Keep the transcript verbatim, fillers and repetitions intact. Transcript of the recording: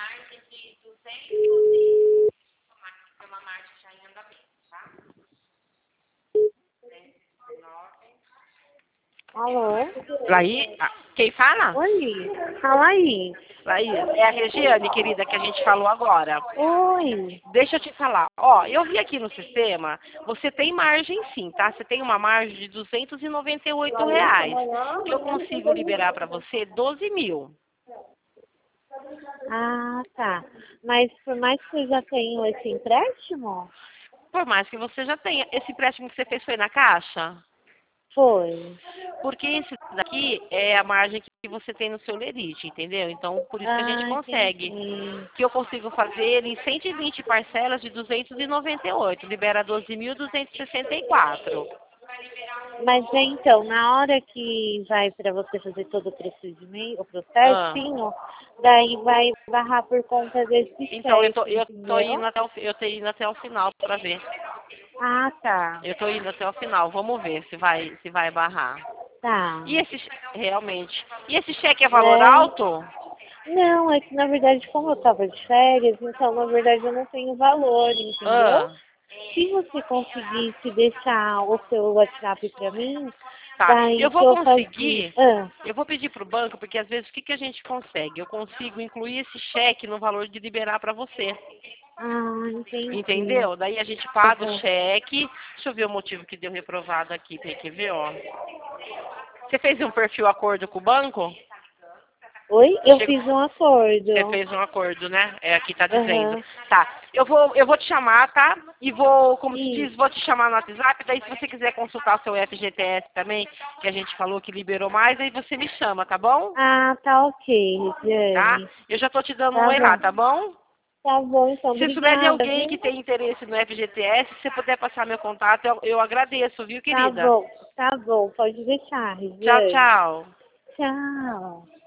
Alô? Laí, ah, quem fala? Oi, fala aí. Laí, é a Regiane, querida, que a gente falou agora. Oi. Deixa eu te falar. Ó, eu vi aqui no sistema, você tem margem sim, tá? Você tem uma margem de duzentos e noventa e oito reais. Eu consigo liberar para você doze mil. Ah, tá. Mas por mais que eu já tenho esse empréstimo? Por mais que você já tenha. Esse empréstimo que você fez foi na Caixa? Foi. Porque esse daqui é a margem que você tem no seu lerite, entendeu? Então, por isso que a gente Ah, consegue. entendi. Que eu consigo fazer em cento e vinte parcelas de duzentos e noventa e oito. Libera doze mil duzentos e sessenta e quatro. Mas então, na hora que vai para você fazer todo o procedimento, o Ah. processinho, daí vai barrar por conta desse Então, eu tô, cheque, eu tô indo entendeu? até o, fi- eu tô indo até o final para ver. Ah, tá. Eu tô indo até o final. Vamos ver se vai, se vai barrar. Tá. E esse, che- realmente. E esse cheque é valor É. alto? Não, é que na verdade, como eu tava de férias, então na verdade eu não tenho valor, entendeu? Ah. Se você conseguisse deixar o seu WhatsApp pra mim, Tá, daí eu que vou eu fazia. conseguir, Ah, eu vou pedir para o banco, porque às vezes o que, que a gente consegue? Eu consigo incluir esse cheque no valor de liberar para você, ah, entendi. entendeu? Daí a gente paga o Uhum. cheque, deixa eu ver o motivo que deu reprovado aqui, tem que ver, ó. Você fez um perfil acordo com o banco? Oi? Eu Chegou, fiz um você acordo. fez um acordo, né? É, aqui tá dizendo. Aham. Tá, eu vou, eu vou te chamar, tá? E vou, como se Isso. diz, vou te chamar no WhatsApp, daí se você quiser consultar o seu F G T S também, que a gente falou que liberou mais, aí você me chama, tá bom? Ah, tá ok, Tá? Regiane. Eu já tô te dando um Tá oi lá, bom. tá bom? Tá bom, então. Se souber de Obrigada, alguém que viu? tem interesse no F G T S, se você puder passar meu contato, eu, eu agradeço, viu, Tá querida? bom. Tá bom. Pode deixar, Tchau, Regiane. tchau. Tchau.